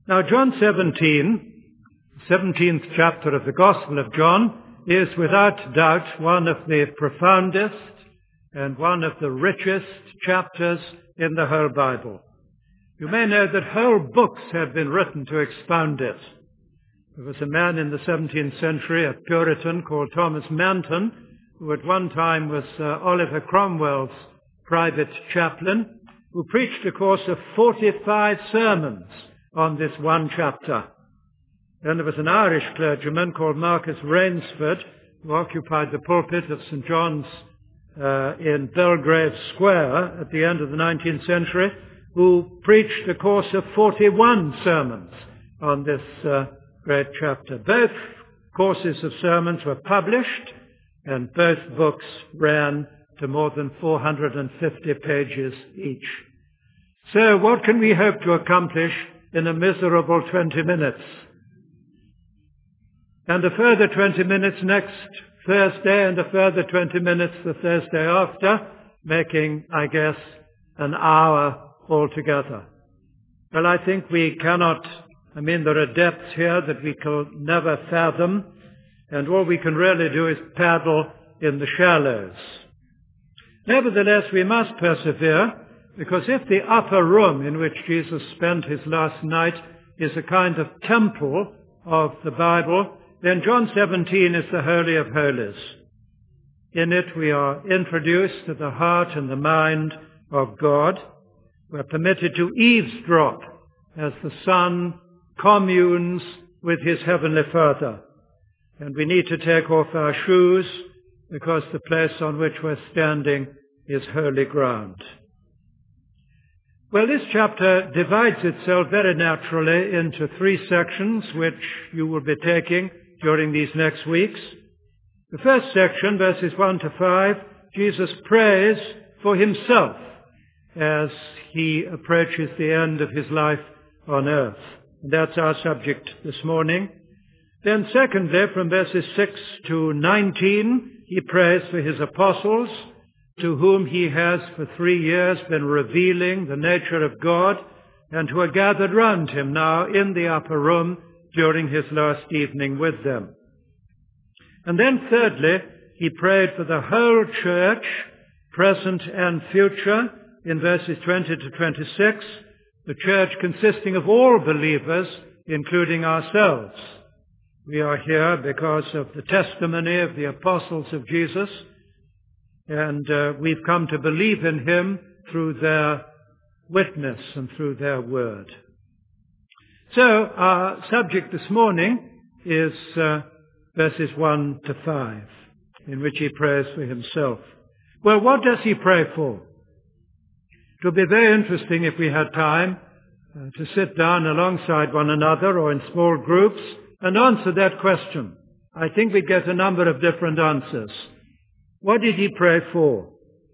Now, John 17, 17th chapter of the Gospel of John, is without doubt one of the profoundest and one of the richest chapters in the whole Bible. You may know that whole books have been written to expound it. There was a man in the 17th century, a Puritan called Thomas Manton, who at one time was Oliver Cromwell's private chaplain, who preached a course of 45 sermons on this one chapter. Then there was an Irish clergyman called Marcus Rainsford, who occupied the pulpit of St. John's in Belgrave Square at the end of the 19th century, who preached a course of 41 sermons on this great chapter. Both courses of sermons were published, and both books ran to more than 450 pages each. So what can we hope to accomplish in a miserable 20 minutes? And a further 20 minutes next Thursday, and a further 20 minutes the Thursday after, making, I guess, an hour altogether. Well, I think we cannot, there are depths here that we can never fathom, and all we can really do is paddle in the shallows. Nevertheless, we must persevere, because if the upper room in which Jesus spent his last night is a kind of temple of the Bible, then John 17 is the Holy of Holies. In it we are introduced to the heart and the mind of God. We're permitted to eavesdrop as the Son communes with his Heavenly Father. And we need to take off our shoes because the place on which we're standing is holy ground. Well, this chapter divides itself very naturally into three sections, which you will be taking during these next weeks. The first section, verses 1 to 5, Jesus prays for himself as he approaches the end of his life on earth. And that's our subject this morning. Then secondly, from verses 6 to 19, he prays for his apostles, to whom he has for 3 years been revealing the nature of God, and who are gathered round him now in the upper room during his last evening with them. And then thirdly, he prayed for the whole church, present and future, in verses 20 to 26, the church consisting of all believers, including ourselves. We are here because of the testimony of the apostles of Jesus, and we've come to believe in him through their witness and through their word. So our subject this morning is verses 1 to 5, in which he prays for himself. Well, what does he pray for? It would be very interesting if we had time to sit down alongside one another or in small groups and answer that question. I think we'd get a number of different answers. What did he pray for?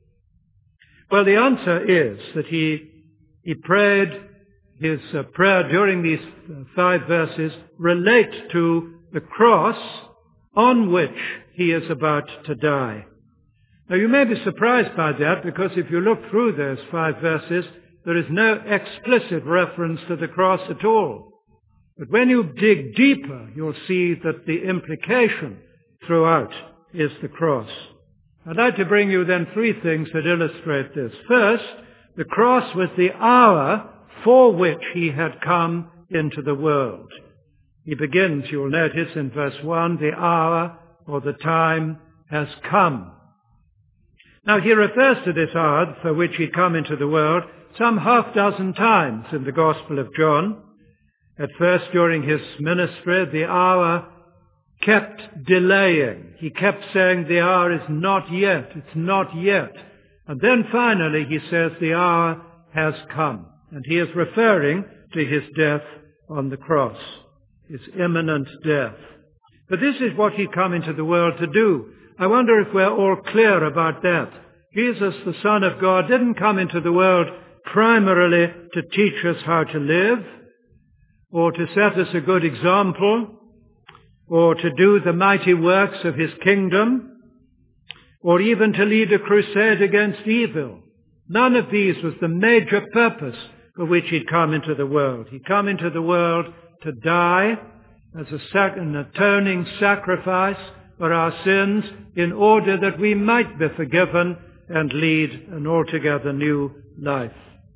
Well, the answer is that he prayed, his prayer during these 5 verses relate to the cross on which he is about to die. Now, you may be surprised by that, because if you look through those 5 verses, there is no explicit reference to the cross at all. But when you dig deeper, you'll see that the implication throughout is the cross. I'd like to bring you then 3 things that illustrate this. First, the cross was the hour for which he had come into the world. He begins, you'll notice in verse 1, the hour or the time has come. Now, he refers to this hour for which he'd come into the world some half dozen times in the Gospel of John. At first, during his ministry, the hour kept delaying. He kept saying, the hour is not yet, it's not yet. And then finally he says, the hour has come. And he is referring to his death on the cross, his imminent death. But this is what he'd come into the world to do. I wonder if we're all clear about that. Jesus, the Son of God, didn't come into the world primarily to teach us how to live, or to set us a good example, or to do the mighty works of his kingdom, or even to lead a crusade against evil. None of these was the major purpose for which he'd come into the world. He'd come into the world to die as an atoning sacrifice for our sins in order that we might be forgiven and lead an altogether new life.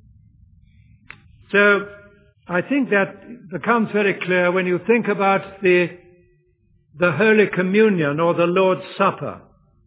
So I think that becomes very clear when you think about the Holy Communion or the Lord's Supper.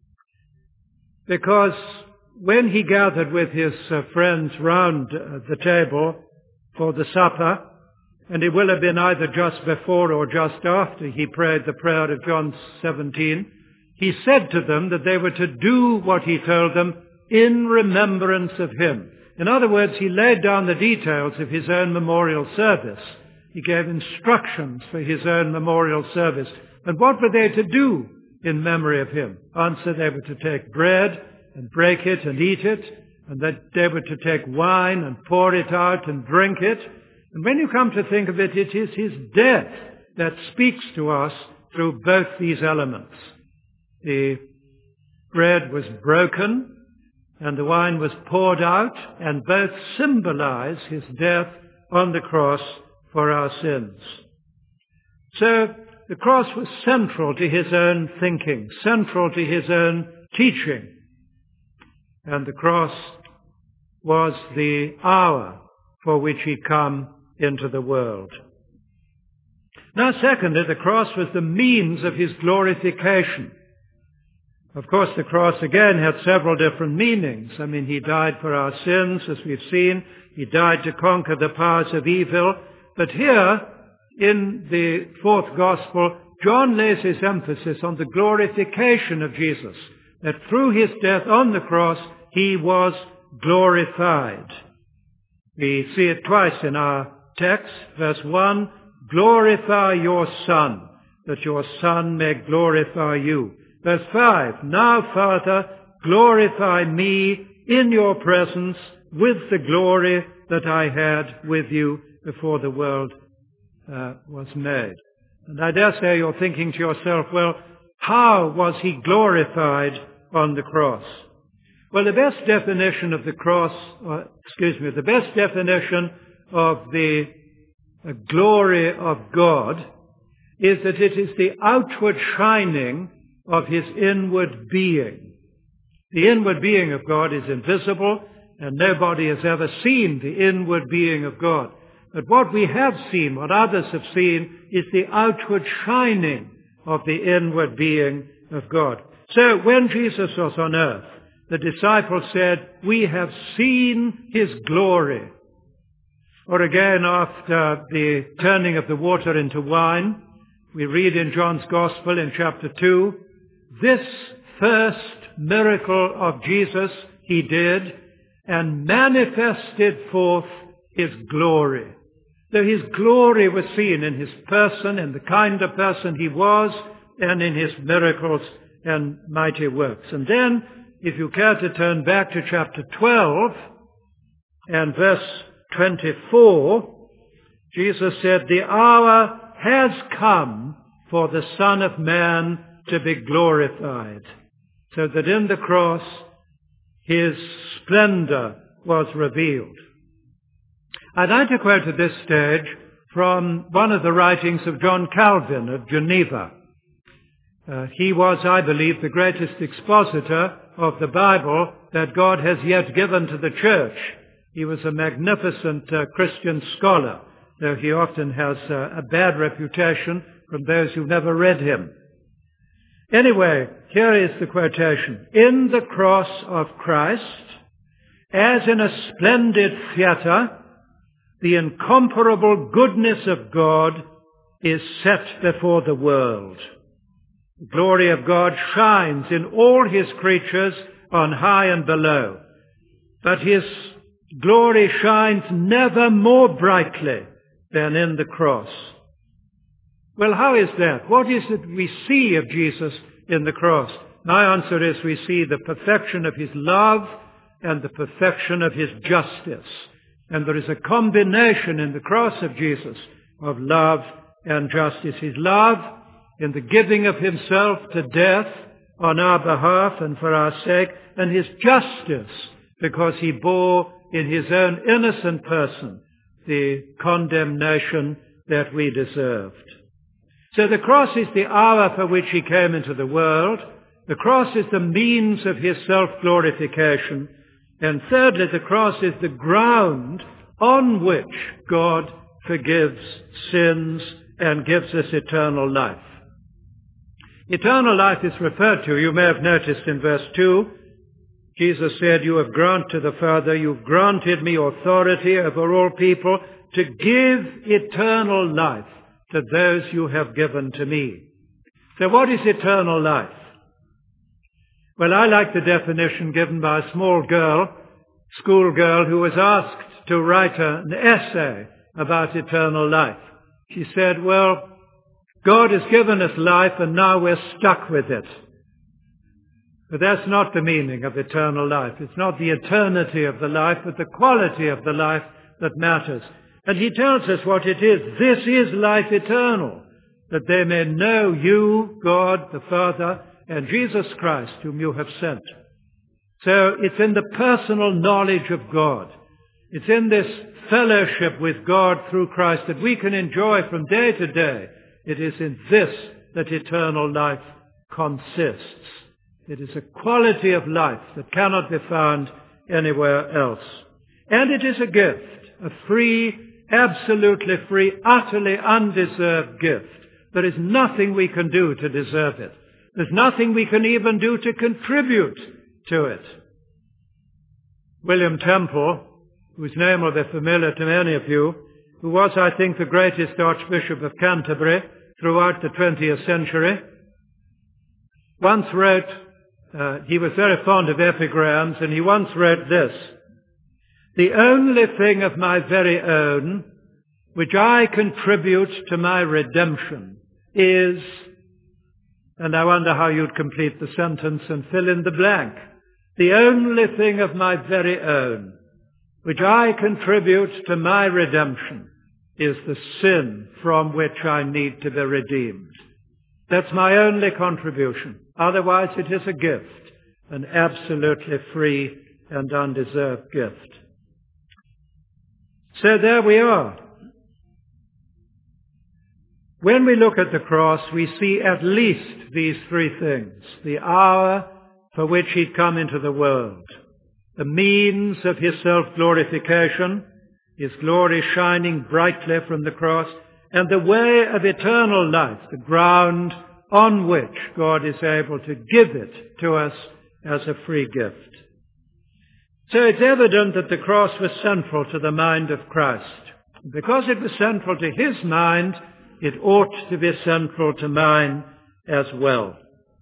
Because when he gathered with his friends round the table for the supper, and it will have been either just before or just after he prayed the prayer of John 17, he said to them that they were to do what he told them in remembrance of him. In other words, he laid down the details of his own memorial service. He gave instructions for his own memorial service. And what were they to do in memory of him? Answer, they were to take bread and break it and eat it, and that they were to take wine and pour it out and drink it. And when you come to think of it, it is his death that speaks to us through both these elements. The bread was broken and the wine was poured out, and both symbolize his death on the cross for our sins. So the cross was central to his own thinking, central to his own teaching. And the cross was the hour for which he'd come into the world. Now, secondly, the cross was the means of his glorification. Of course, the cross again had several different meanings. I mean, he died for our sins, as we've seen. He died to conquer the powers of evil. But here, in the fourth gospel, John lays his emphasis on the glorification of Jesus, that through his death on the cross, he was glorified. We see it twice in our text. Verse 1, glorify your Son, that your Son may glorify you. Verse 5, now, Father, glorify me in your presence with the glory that I had with you before the world was made. And I dare say you're thinking to yourself, well, how was he glorified on the cross? Well, the best definition of the cross, the best definition of the glory of God is that it is the outward shining of his inward being. The inward being of God is invisible, and nobody has ever seen the inward being of God. But what we have seen, what others have seen, is the outward shining of the inward being of God. So when Jesus was on earth, the disciples said, we have seen his glory. Or again, after the turning of the water into wine, we read in John's Gospel in chapter 2, this first miracle of Jesus he did and manifested forth his glory. So his glory was seen in his person, in the kind of person he was, and in his miracles and mighty works. And then, if you care to turn back to chapter 12 and verse 24, Jesus said, the hour has come for the Son of Man to be glorified, so that in the cross his splendor was revealed. I'd like to quote at this stage from one of the writings of John Calvin of Geneva. He was, I believe, the greatest expositor of the Bible that God has yet given to the church. He was a magnificent Christian scholar, though he often has a bad reputation from those who've never read him. Anyway, here is the quotation. In the cross of Christ, as in a splendid theatre, the incomparable goodness of God is set before the world. The glory of God shines in all his creatures on high and below. But his glory shines never more brightly than in the cross. Well, how is that? What is it we see of Jesus in the cross? My answer is we see the perfection of his love and the perfection of his justice. And there is a combination in the cross of Jesus of love and justice. His love in the giving of himself to death on our behalf and for our sake, and his justice because he bore in his own innocent person the condemnation that we deserved. So the cross is the hour for which he came into the world. The cross is the means of his self-glorification. And thirdly, the cross is the ground on which God forgives sins and gives us eternal life. Eternal life is referred to, you may have noticed in verse 2, Jesus said, "You have granted the Father, you've granted me authority over all people to give eternal life to those you have given to me." So what is eternal life? Well, I like the definition given by a schoolgirl who was asked to write an essay about eternal life. She said, well, God has given us life and now we're stuck with it. But that's not the meaning of eternal life. It's not the eternity of the life, but the quality of the life that matters. And he tells us what it is. This is life eternal, that they may know you, God the Father, and Jesus Christ, whom you have sent. So it's in the personal knowledge of God. It's in this fellowship with God through Christ that we can enjoy from day to day. It is in this that eternal life consists. It is a quality of life that cannot be found anywhere else. And it is a gift, a free, absolutely free, utterly undeserved gift. There is nothing we can do to deserve it. There's nothing we can even do to contribute to it. William Temple, whose name will be familiar to many of you, who was, I think, the greatest Archbishop of Canterbury throughout the 20th century, once wrote, he was very fond of epigrams, and he once wrote this: "The only thing of my very own which I contribute to my redemption is," and I wonder how you'd complete the sentence and fill in the blank. "The only thing of my very own which I contribute to my redemption is the sin from which I need to be redeemed." That's my only contribution. Otherwise it is a gift, an absolutely free and undeserved gift. So there we are. When we look at the cross, we see at least these three things: the hour for which he'd come into the world, the means of his self-glorification, his glory shining brightly from the cross, and the way of eternal life, the ground on which God is able to give it to us as a free gift. So it's evident that the cross was central to the mind of Christ. Because it was central to his mind, it ought to be central to mine as well.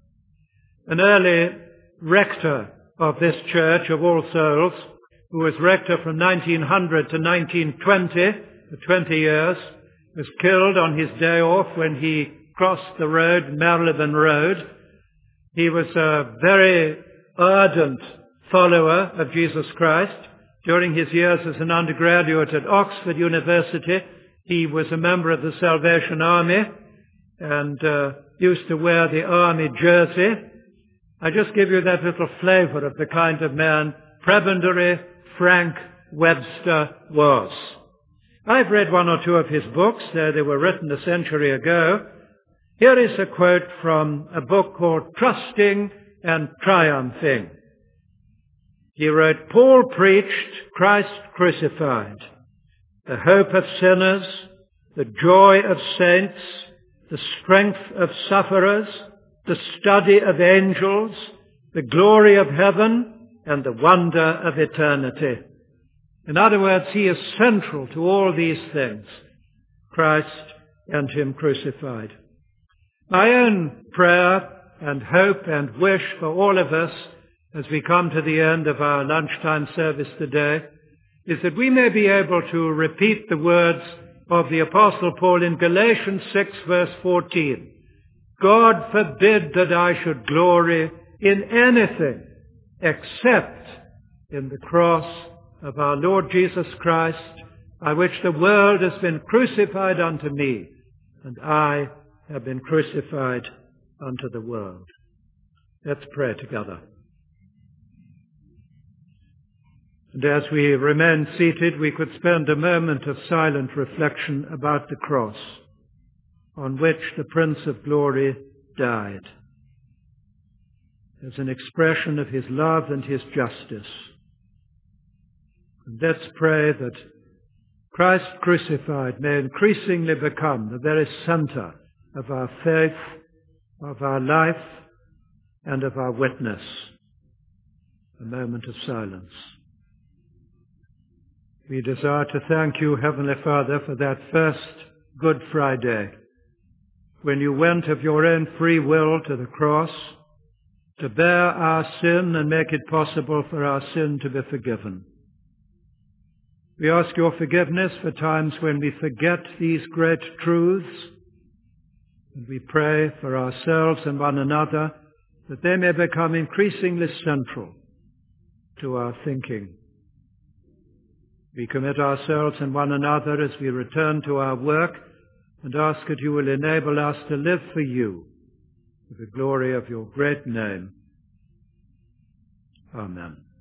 An early rector of this church of All Souls, who was rector from 1900 to 1920, for 20 years, was killed on his day off when he crossed the road, Marylebone Road. He was a very ardent follower of Jesus Christ. During his years as an undergraduate at Oxford University, he was a member of the Salvation Army and used to wear the army jersey. I just give you that little flavor of the kind of man Prebendary Frank Webster was. I've read one or two of his books, though they were written a century ago. Here is a quote from a book called Trusting and Triumphing. He wrote, "Paul preached Christ crucified, the hope of sinners, the joy of saints, the strength of sufferers, the study of angels, the glory of heaven, and the wonder of eternity." In other words, he is central to all these things, Christ and him crucified. My own prayer and hope and wish for all of us as we come to the end of our lunchtime service today is that we may be able to repeat the words of the Apostle Paul in Galatians 6 verse 14. "God forbid that I should glory in anything except in the cross of our Lord Jesus Christ, by which the world has been crucified unto me, and I have been crucified unto the world." Let's pray together. And as we remain seated, we could spend a moment of silent reflection about the cross on which the Prince of Glory died, as an expression of his love and his justice. And let's pray that Christ crucified may increasingly become the very center of our faith, of our life, and of our witness. A moment of silence. We desire to thank you, Heavenly Father, for that first Good Friday, when you went of your own free will to the cross to bear our sin and make it possible for our sin to be forgiven. We ask your forgiveness for times when we forget these great truths, and we pray for ourselves and one another that they may become increasingly central to our thinking. We commit ourselves and one another as we return to our work and ask that you will enable us to live for you, for the glory of your great name. Amen.